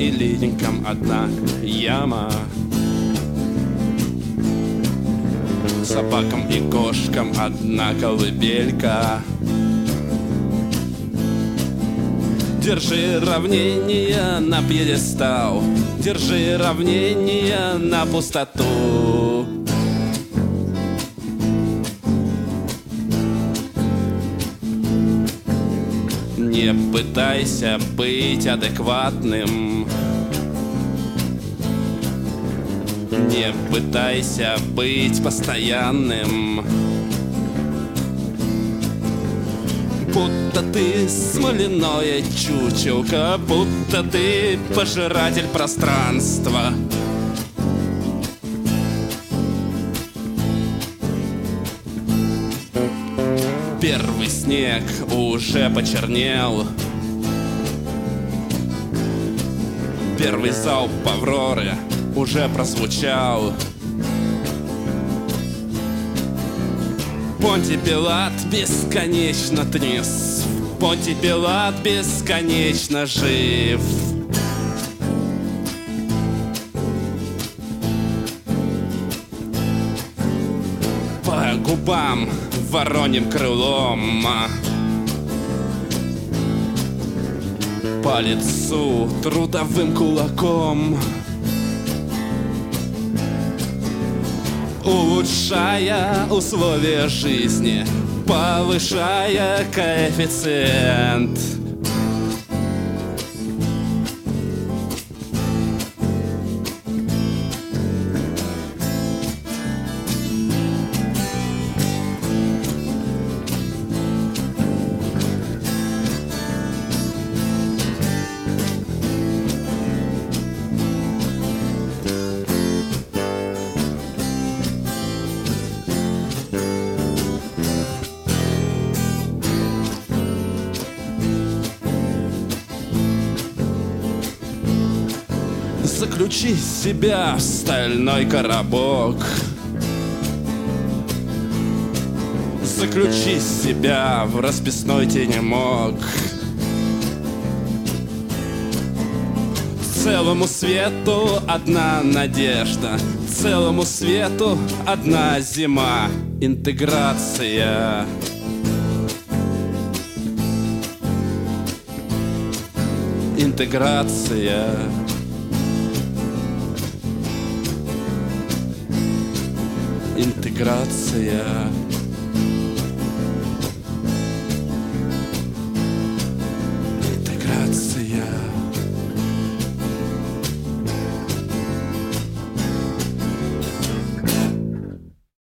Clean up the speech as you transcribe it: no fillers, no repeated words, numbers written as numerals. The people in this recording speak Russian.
и линькам одна яма. Собакам и кошкам одна колыбелька. Держи равнение на пьедестал, держи равнение на пустоту. Не пытайся быть адекватным, не пытайся быть постоянным. Будто ты смоляное чучелко, будто ты пожиратель пространства. Первый снег уже почернел. Первый залп Авроры уже прозвучал. Понтий Пилат бесконечно трезв, Понтий Пилат бесконечно жив. По губам вороньим крылом, по лицу трудовым кулаком, улучшая условия жизни, повышая коэффициент. Заключи себя в стальной коробок, заключи себя в расписной тенемок. Целому свету одна надежда, целому свету одна зима. Интеграция. Интеграция. Интеграция.